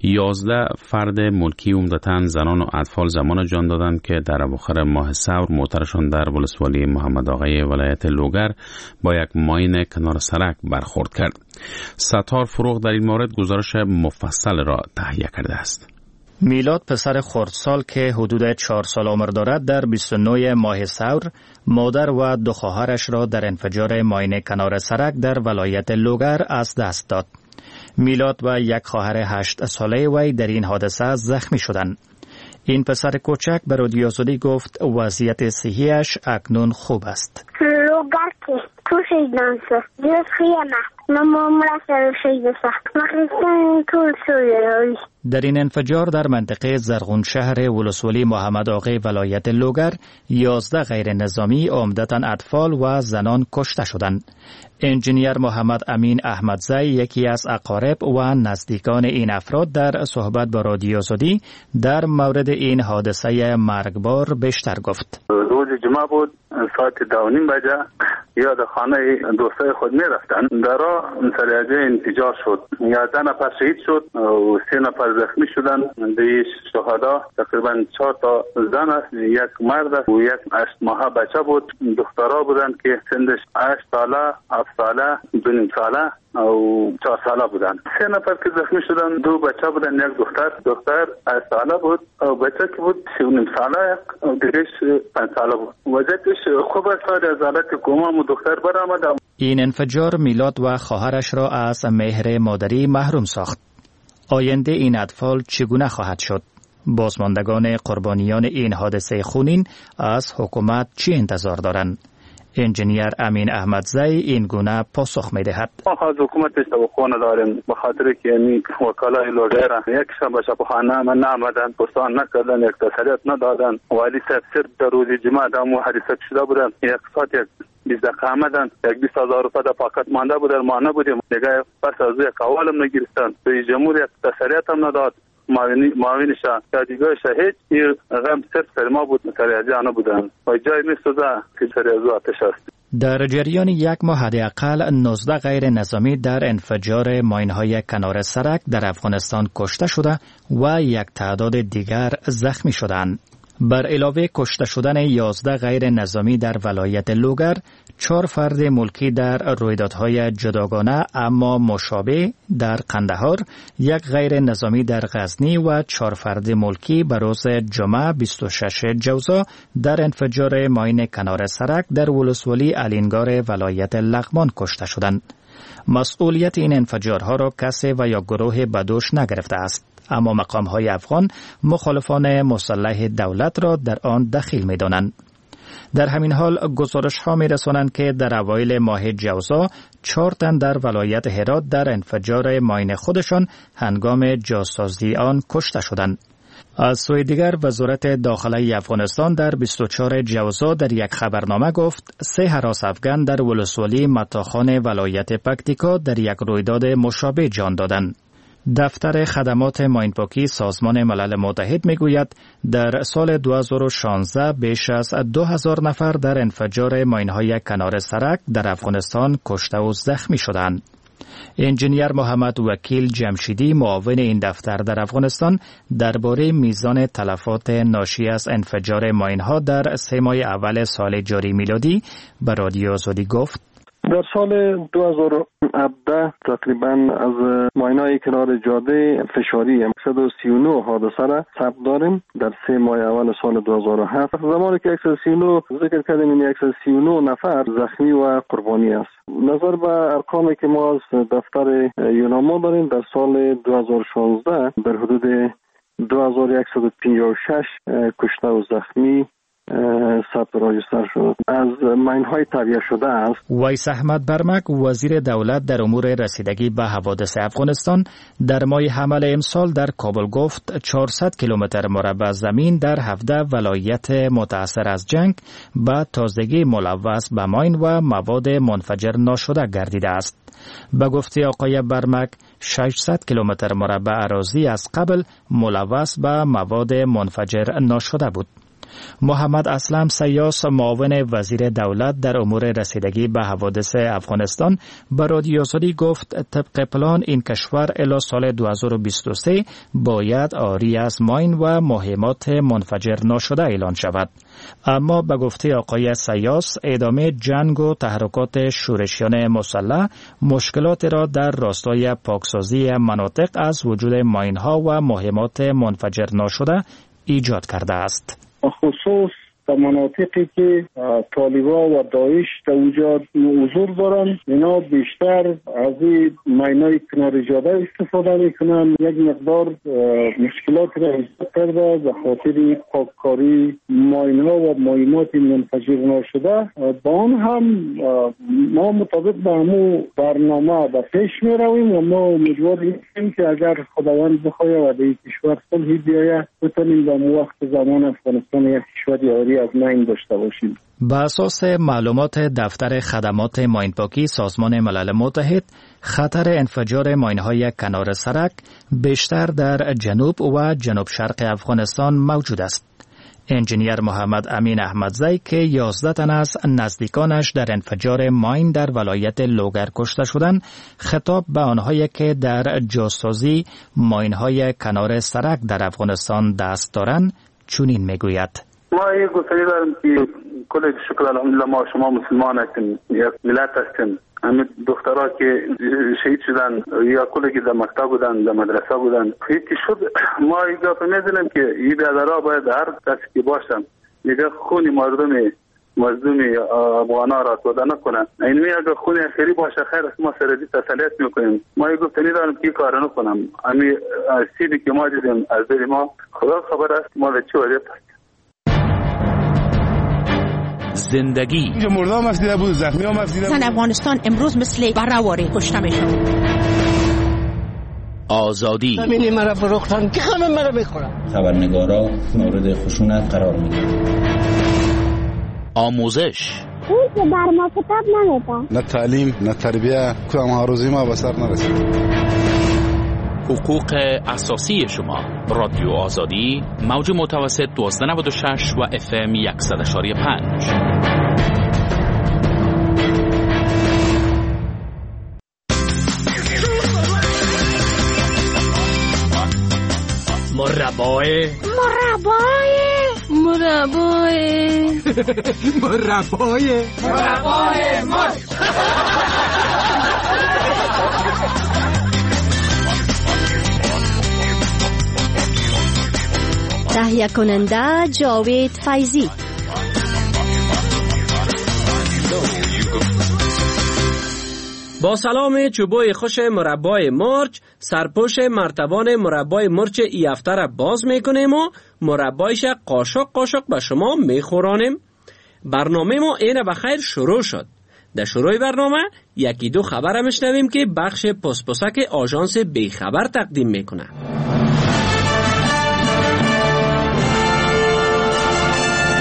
11 فرد ملکی عمدتاً زنان و اطفال زمان جان دادند که در اواخر ماه ثور موترشان در ولسوالی محمد آقای ولایت لوگر با یک ماین کنار سرک برخورد کرد. ستار فروغ در این مورد گزارش مفصل را تهیه کرده است. میلاد پسر خردسال که حدود 4 سال عمر دارد در 29 ماه ثور مادر و 2 خواهرش را در انفجار ماین کنار سرک در ولایت لوگر از دست داد. میلاد و یک خواهر 8 ساله وی در این حادثه زخمی شدند. این پسر کوچک به رادیو آزادی گفت وضعیت صحیش اکنون خوب است. لوگر که توشی دانسه دیو خیمه نمامره سر شیده سخت مخیستان طول سویه. در این انفجار در منطقه زرغون شهر ولسوالی محمد آقای ولایت لوگر 11 غیر نظامی عمدتاً اطفال و زنان کشته شدند. انجینیر محمد امین احمدزی یکی از اقارب و نزدیکان این افراد در صحبت با رادیو آزادی در مورد این حادثه مرگبار بیشتر گفت. روز جمعه بود، ساعت 2:30 بجه یاد خانه دوستای خود می رفتن. در راه سریعه انفجار شد. 11 نفر شهید شد و 3 نفر زخمی شدن. دیش شهدا تقریبا 4 تا زن است، یک مرد است و یک 8 ماهه بچه بود. دخترها بودند که سنش 8 ساله، 7 ساله، 2.5 ساله و 4 ساله بودن. 3 نفر که زخمی شدن 2 بچه بودن، یک دختر 8 ساله بود و بچه که بود 3.5 ساله و دیگهش 5 ساله بود. وضعیتش خوب است، از حالت کوما و دختر برآمد. این انفجار میلاد و خواهرش را از مهر مادری محروم ساخت. آینده این اطفال چگونه خواهد شد؟ بازماندگان قربانیان این حادثه خونین از حکومت چی انتظار دارند؟ انجینیر امین احمدزی این گونه پاسخ می دهد. ما از حکومتش توقع نداریم، به خاطر که این وکلای لوگر یک شب شبخانه نامدن، پرسان نکردن، یک تسلیت ندادن. والی صاحب صرف در روز جمعه دامو حادثه شده بودن، یک ساعت 20 دقیقه آمدن، 20,000 روپیه در پاکت مانده بودن، ما نبودیم. دیگه پس از یک قوالم نگرفتن، رئیس جمهور یک تسلیت هم نداد. معاون دیگه شهید این غم صرف سر ما بود، سریعه نبودن و جای میسوزه که سریعه آتش است. در جریان یک ماه حداقل 19 غیر نظامی در انفجار ماین‌های کنار سرک در افغانستان کشته شده و یک تعداد دیگر زخمی شدند. بر علاوه کشته شدن 11 غیر نظامی در ولایت لوگر، 4 فرد ملکی در رویدادهای جداگانه اما مشابه در قندهار، 1 غیر نظامی در غزنی و 4 فرد ملکی به روز جمعه 26 جوزا در انفجار ماین کنار سرک در ولسوالی الینگار ولایت لغمان کشته شدند. مسئولیت این انفجارها را کسی و یا گروه بدوش نگرفته است، اما مقام‌های افغان مخالفان مسلح دولت را در آن دخیل می‌دانند. در همین حال گزارش‌ها می‌رسانند که در اوایل ماه جوزا 4 تن در ولایت هرات در انفجار ماین خودشان هنگام جاسازی آن کشته شدند. از سوی دیگر وزارت داخلی افغانستان در 24 جوزا در یک خبرنامه گفت 3 هراس افغان در ولسوالی متاخان ولایت پکتیکا در یک رویداد مشابه جان دادند. دفتر خدمات ماینپاکی سازمان ملل متحد میگوید در سال 2016 بیش از 2000 نفر در انفجار ماین‌های کنار سرک در افغانستان کشته و زخمی شدند. انجینیر محمد وکیل جمشیدی معاون این دفتر در افغانستان درباره میزان تلفات ناشی از انفجار ماین‌ها در 3 ماه اول سال جاری میلادی به رادیو آزادی گفت: در سال 2017 تقریبا از ماین‌های کنار جاده فشاری 139 حادثه را ثبت داریم در 3 ماه اول سال 2007. زمانی که 139 ذکر کردیم، این 139 نفر زخمی و قربانی است. نظر به ارقامی که ما از دفتر یوناما داریم، در سال 2016 در حدود 2156 کشته و زخمی ثبت راجستر شد از ماین‌های تهیه شده است. ویس احمد برمک وزیر دولت در امور رسیدگی به حوادث افغانستان در ماه حمل امسال در کابل گفت 400 کیلومتر مربع زمین در 17 ولایت متاثر از جنگ به تازگی ملوث به ماین و مواد منفجر ناشده گردیده است. به گفته آقای برمک 600 کیلومتر مربع اراضی از قبل ملوث به مواد منفجر ناشده بود. محمد اسلم سیاس معاون وزیر دولت در امور رسیدگی به حوادث افغانستان به رادیو آزادی گفت طبق پلان این کشور الی سال 2023 باید عاری از ماین و مهمات منفجر ناشده اعلان شود. اما به گفته آقای سیاس ادامه جنگ و تحرکات شورشیان مسلح مشکلات را در راستای پاکسازی مناطق از وجود ماین‌ها و مهمات منفجر ناشده ایجاد کرده است. خصوص در مناطقی که طالبان و داعش در اونجا حضور دارن، اینا بیشتر از این ماینای کنار جاده استفاده میکنن. یک مقدار مشکلات را ایجاد کرده به خاطر پاککاری ماینها و مهمات منفجر ناشده. با آن هم ما مطابق به همون برنامه به پیش می رویم و ما امیدوار هستیم که اگر خداوند بخواهد و در این کشور صلحی بیاید بتونیم به وقت زمان افغانستان یک کشور عاری از ماین داشته باشیم. به اساس معلومات دفتر خدمات ماینپاکی سازمان ملل متحد، خطر انفجار ماین‌های کنار سرک بیشتر در جنوب و جنوب شرق افغانستان موجود است. انجینیر محمد امین احمدزی که 11 تن از نزدیکانش در انفجار ماین در ولایت لوگر کشته شدند، خطاب به آنهایی که در جاسازی ماین‌های کنار سرک در افغانستان دست دارند چنین میگوید: ما یک گفتنی دارم که کل شکر الحمدلله ما شما مسلمان هستیم، یک ملت هستیم. همین دخترها که شهید شدن یا کلی که در مکتب بودن، در مدرسه بودن، هیچی شد. ما یک گفت میزنیم که این برادرها باید هر کسی که باشن یک خون مظلوم افغانا را توده نکنن. این اگر خون خیری باشه خیر است، ما سردی تسلیت میکنیم. ما یک گفتنی دارم که کار نکنم. همین سیدی که ما دیدیم از دل ما خدا خبر است ما به چه وضعیت هستیم. زندگی مردم مفدیده بود، زخمی ها مفدیده بود. افغانستان امروز مثل برآوری کشته میشد. آزادی زمینی مرا فروختن که همه مرا میخورن. خبرنگارا مورد خشونت قرار میگیرن. آموزش اون که بر ما کتاب نمیدن. نه تعلیم نه تربیه، کدام هاروزی ما به سر نرسید. حقوق اساسی شما. رادیو آزادی موج متوسط 1296 و FM 100.5. مربای مرچ. تهیه کننده جاوید فیضی. با سلام چوبوی خوش مربای مرچ، سرپوش مرتبان مربای مرچ ای هفته را باز میکنیم و مربایش قاشق به شما میخورانیم. برنامه ما اینه بخیر شروع شد. در شروع برنامه یکی دو خبر میشنویم که بخش پسپسک آژانس بیخبر تقدیم میکنه.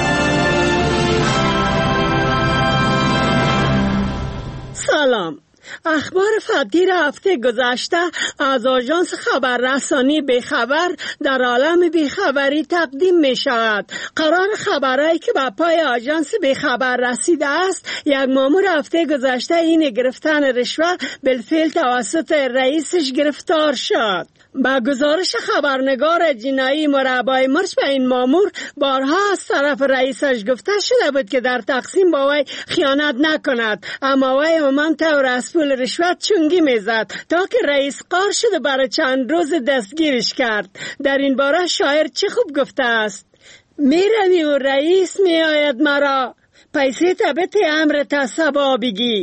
سلام، اخبار فطیر هفته گذشته از آژانس خبررسانی بیخبر در عالم بیخبری تقدیم می شود. قرار خبرهایی که به پای آژانس بیخبر رسیده است، یک مامور هفته گذشته این گرفتن رشوه بالفعل توسط رئیسش گرفتار شد. با گزارش خبرنگار جنایی مربای مرچ به این مامور بارها از طرف رئیسش گفته شده بود که در تقسیم با وی خیانت نکند، اما وی همان طور از پول رشوت چونگی میزد تا که رئیس قار شده برای چند روز دستگیرش کرد. در این باره شاعر چه خوب گفته است: میروی و رئیس میآید مرا، پیسه تبت امر تصبا بگی.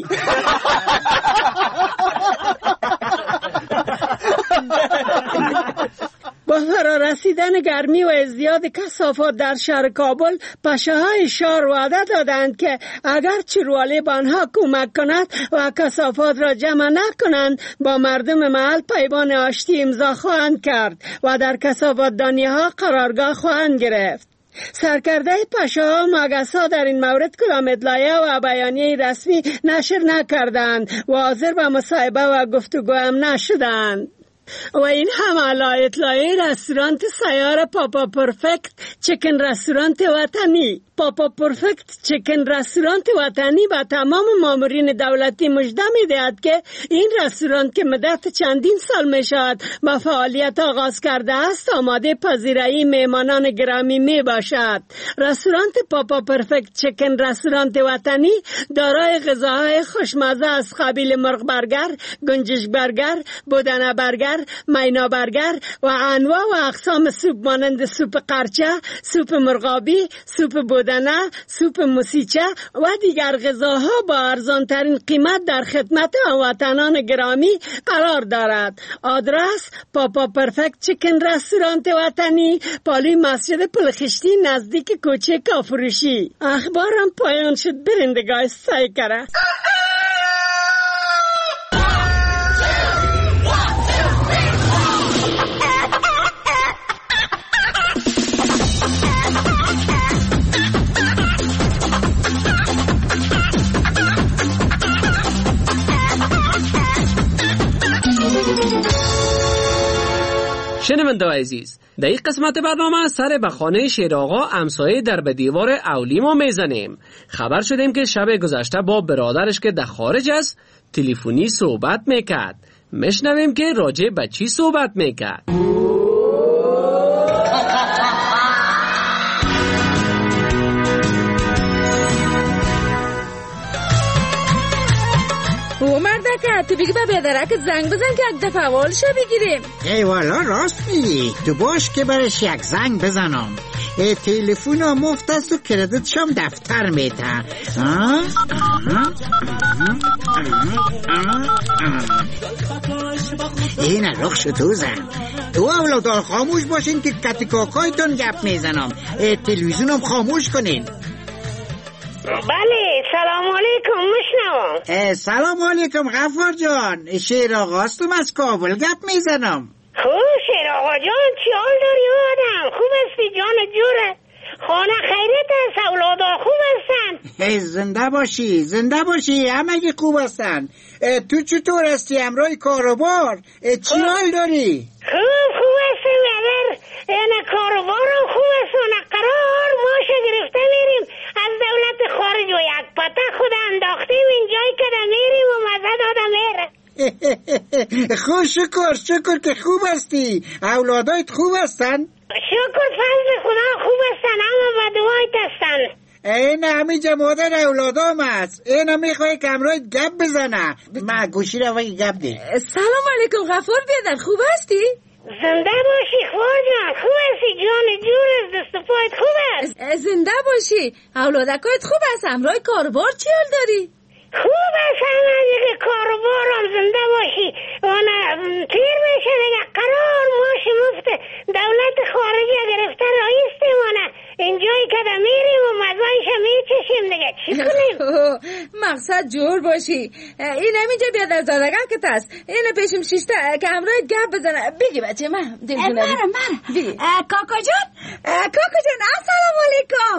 با فرارسیدن گرمی و ازدیاد کثافات در شهر کابل، پشه‌های شهر وعده دادند که اگر چرووالی به آنها کمک کند و کثافات را جمع نکنند، با مردم محل پیمان آشتی امضا خواهند کرد و در کثافات دانی‌ها قرارگاه خواهند گرفت. سرکرده پشه‌ها مگس‌ها در این مورد کدام اطلاعیه و بیانیه رسمی نشر نکردند و حاضر به مصاحبه و گفتگو هم نشدند. و این هم اطلاعیه رستوران سیار پاپا پرفکت چکن رستوران وطنی. پاپا پرفکت چکن رستوران وطنی به تمام مامورین دولتی مژده می‌دهد که این رستوران که مدت چندین سال می‌شود با فعالیت آغاز کرده است، آماده پذیرایی مهمانان گرامی میباشد. رستوران پاپا پرفکت چکن رستوران وطنی دارای غذاهای خوشمزه از قبیل مرغ برگر، گنجش برگر، بودنه برگر، مینا برگر و انواع و اقسام سوپ مانند سوپ قرچه، سوپ مرغابی، سوپ بودنه، سوپ موسیچه و دیگر غذاها با ارزانترین قیمت در خدمت هموطنان گرامی قرار دارد. آدرس: پاپا پرفکت چکن رستوران وطنی، پالوی مسجد پلخشتی نزدیک کوچه کافروشی. اخبارم پایان شد. برندگاه سایکره. شنونده عزیز، در این قسمت برنامه سر به خانه شیر آقا امسایه در به دیوار اولی ما میزنیم. خبر شدیم که شب گذشته با برادرش که در خارج است تلفنی صحبت میکرد. میشنویم که راجع به چی صحبت میکرد. او مردکه، تو بگی به بیادرکت زنگ بزن که یک دفعه والشو بگیریم. ای والا راست میگی، تو باش که برش یک زنگ بزنم. تلفن ها مفت است و کردیتش هم دفتر میتن. این رخ شو زن. تو اولادار خاموش باشین که کتی کاکایتون گپ میزنم. تلویزیون هم خاموش کنین. بله، سلام علیکم. مشنوم. سلام علیکم غفار جان. شیر آقاستم از کابل گپ میزنم. خوب شیر آقا جان، چی حال داری آدم؟ خوب هستی جان جوره؟ خانه خیرت است؟ اولادا خوب هستن؟ زنده باشی، زنده باشی، همگی خوب هستن. تو چطور هستی همراه کاروبار؟ چی حال داری؟ خوب هستم اگر این کاروبارم خوب است و نقرار ماشه گرفته میریم از دولت خارج و یک پته خود انداختیم اینجایی که دا میریم و مزه داده میره. خوب شکر که خوب هستی. اولادایت خوب هستن؟ شکر فضل خدا خوب هستن، اما با دعایت هستن. این همیجا مادر اولادام هست. این میخوای که همراهت گپ بزنه. من گوشی رو وقتی گپ ده. سلام علیکم غفور بیادر، خوب هستی؟ زنده باشی خواه جان. خوب هستی جان جور از دست پایت خوب است؟ زنده باشی. اولادکایت خوب است؟ همراه کاروبار چی حال داری؟ خوب است همه دیگه کاروبارم. زنده باشی. تیر میشه دیگه قرار ماش مفت دولت خارجی گرفته رئیس دیمانه اینجایی که دا میریم و مزایش میچشیم دیگه چی کنیم؟ مقصد جور باشی. این همینجا بیادر زادگاه که هست. این پیشم شیشته که همراهت گپ بزنه. بگی بچه من مرم کاکا جان السلام علیکم.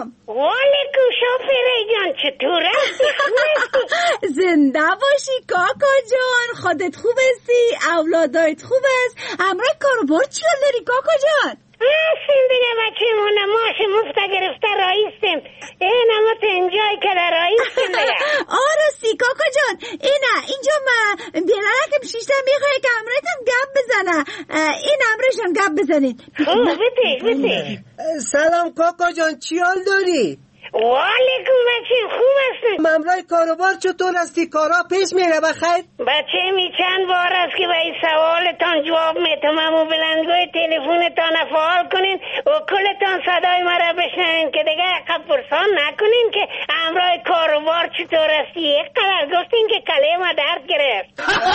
وعلیکم شافری جان، چطور هستی؟ خوب هستی؟ زنده باشی کاکا جان. خودت خوب هستی؟ اولادایت خوب است؟ همراه کاروبار چی حال داری کاکا جان؟ هستیم دیگه بچه مونه ماش مفته گرفته رایستیم این همه تا اینجایی که در رایستیم دیگه آرستی کاکا جان اینجا بیرانکم شیشته میخواه که امرتم گپ بزنه این امرشم گپ بزنید بیتی سلام کاکا جان چی حال داری؟ والیکم بچه خوب هستن ممرای کاروبار چطور هستی؟ کارا پیش میره بخیر؟ بچه می چند بار است که به این سوالتان جواب میتونم و بلندگوی تلفونتان فعال کنین و کلتان صدای مرا بشنوین که دیگه عقب پرسان نکنین که امرای کاروبار چطور هستی. یک قدر گفتین که کله ما درد گرفت.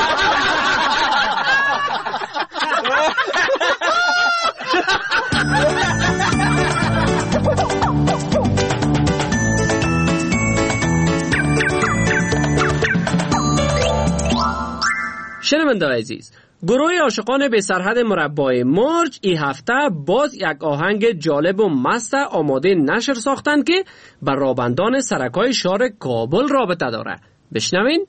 شنونده عزیز، گروه عاشقان بی سرحد مربای مرج این هفته باز یک آهنگ جالب و مست آماده نشر ساختند که بر رابندان سرکای شهر کابل رابطه داره. بشنوین.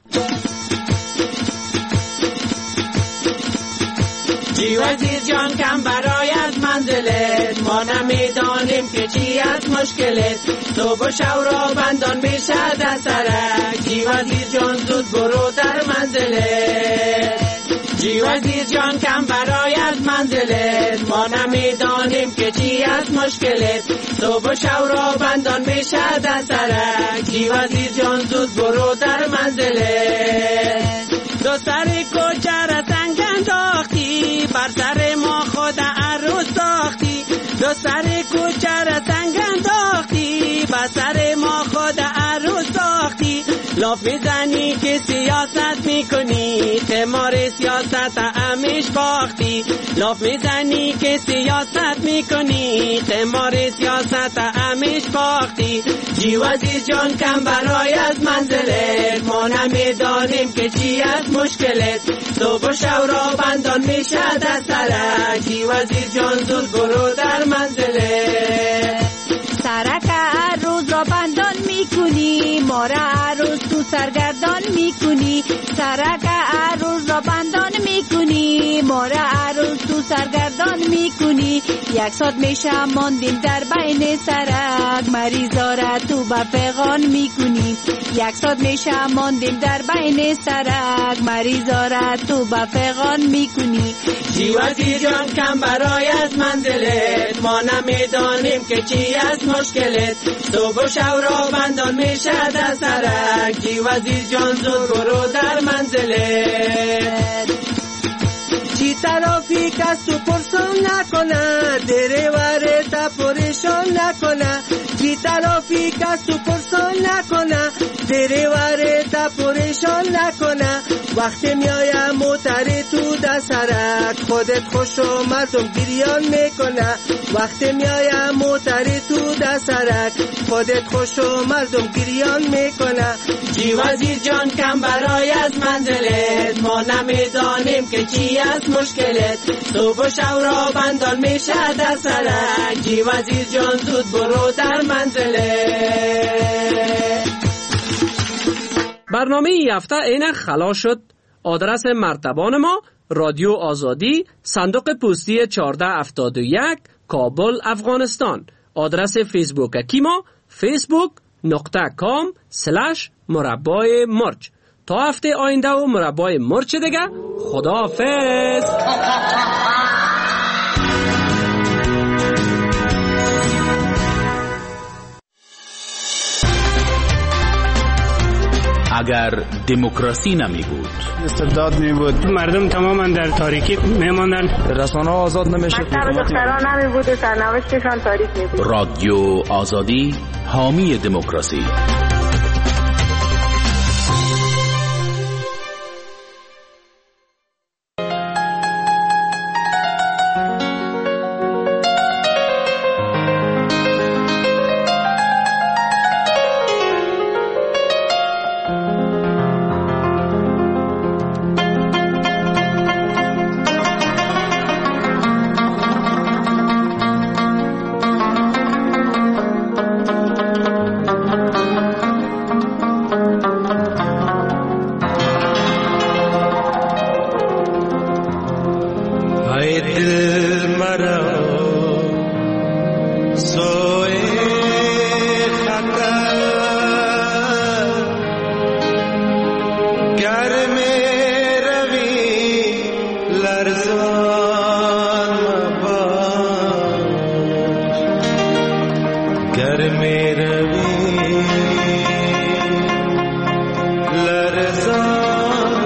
جی وزیر جان کم برایت منزلت ما نمیدانیم که چی از مشکلت صبح و شب را بندان میشد از سرک جی وزیر جان زود برو در منزلت جی وزیر جان کم برایت منزلت ما نمیدانیم که چی از مشکلت صبح و شب را بندان میشد از سرک جی وزیر جان زود برو در منزلت دو سر کوچه را سنگ انداختی بر سر ما خود عروس ساختی دو سر کوچه را سنگ انداختی بر سر ما خود عروس ساختی لاف میزنی که سیاست میکنی قمار سیاست همیش باختی لاف میزنی که سیاست میکنی قمار سیاست همیش باختی جی وزیر جان کم برای از منزلت ما نمیدانیم که چی از مشکلت صبح و شب را بندان میشد از سرک جی وزیر جان زود برو در منزلت سرک هر روز را بندان میکنی ما را هر روز تو سرگردان میکنی سرک هر روز را بندان میکنی ما را هر روز تو سرگردان میکنی یک ساعت میشه ماندیم در بین سرک مریضا را تو با پیغان میکنی یک ساعت میشه ماندیم در بین سرک مریضا را تو با پیغان میکنی جی وزیر جان کم برای از منزلت ما نمیدانیم که چی از مشکلت صبح و شب را بندان میشد از سرک جی وزیر جان زود برو در منزلت چی ترافیک از تو پرسان نکنه دریوره تا پریشان نکنه چی ترافیک از تو پرسان نکنه دریوره تا پریشان نکنه وقتی میایم موتری تو در سرک خودت خوش و مردم گریان میکنه وقتی میایم موتری تو در سرک خودت خوش و مردم گریان میکنه جی وزیر جان کم برای از منزلت ما نمیدانیم که چی از مشکلت صبح و شب را بندان میشد از سرک جی وزیر جان زود برو در منزلت. برنامه این هفته عین خلاص شد. آدرس مرتبان ما رادیو آزادی صندوق پستی 1471 کابل افغانستان. آدرس فیسبوک ما facebook.com/مربای مرچ. تا هفته آینده و مربای مرچ دیگه خداحافظ. اگر دموکراسی نمی بود، استبداد می بود، مردم تماما در تاریکی میماندن، رسانه آزاد نمیشد، دختران نمی بود و سرنوشتشان تاریک می بود. رادیو آزادی حامی دموکراسی. گرمی روی لرزان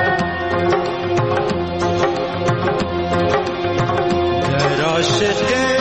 عاشق